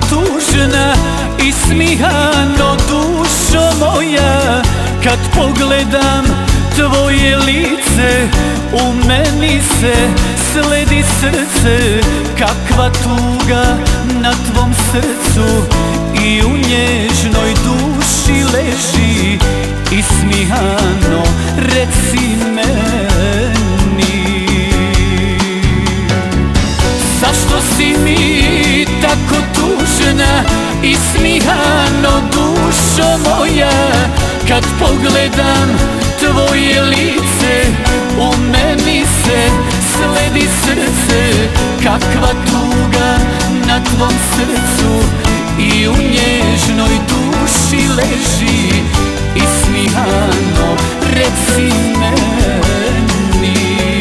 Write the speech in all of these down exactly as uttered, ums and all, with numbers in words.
tužna i smihano, dušo moja, kad pogledam tvoje lice, u meni se sledi srce. Kakva tuga na tvom srcu i u nježnoj duši leži, i smihano reci meni, zašto si mi tako tužna i smihano, dušo moja, kad pogledam tvoje lice, u meni se sledi srce. Kakva tuga na tvom srcu i u nježnoj duši leži, i smihano reci meni.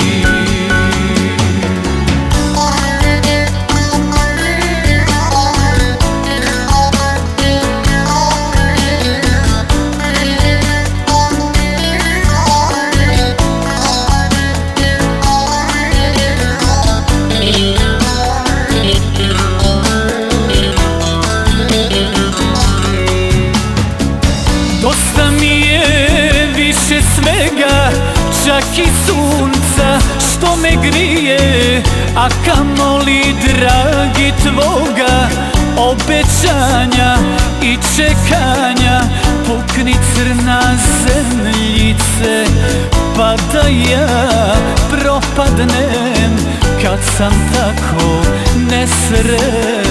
Dosta mi je više svega, čak i sunca što me grije, a kamoli dragi tvoga obećanja i čekanja. Pukni crna zemljice, pa da ja propadnem, kad sam tako nesretna.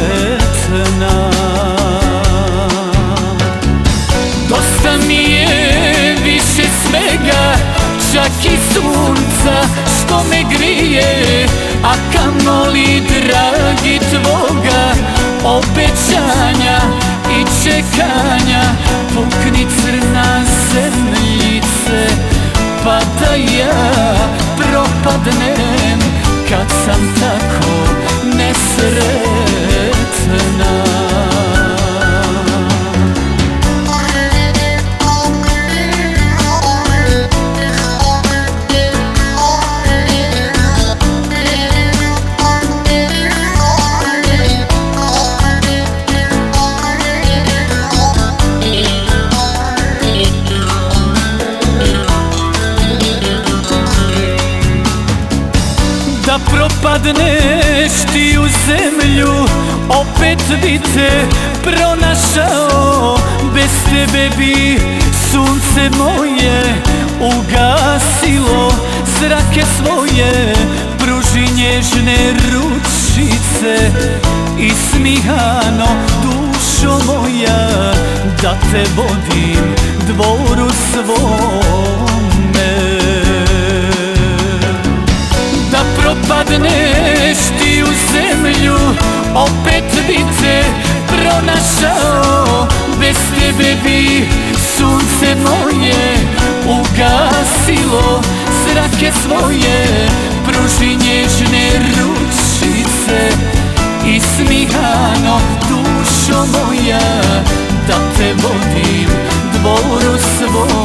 Dosta mi je više svega, čak i sunca što me grije, a kamoli dragi tvoga obećanja i čekanja. Pukni crna zemljice, pa da ja propadnem, kad sam tako nesretna. Da propadneš ti u zemlju, opet bi te pronašao. Bez tebe bi sunce moje ugasilo zrake svoje. Pruži nježne ručice i smihano, dušo moja, da te vodim dvoru svome. Da propadneš ti u zemlju, opet bi te pronašao. Bez tebe bi sunce moje ugasilo zrake svoje. Pruži nježne ručice i smihano, dušo moja, da te vodim dvoru svome.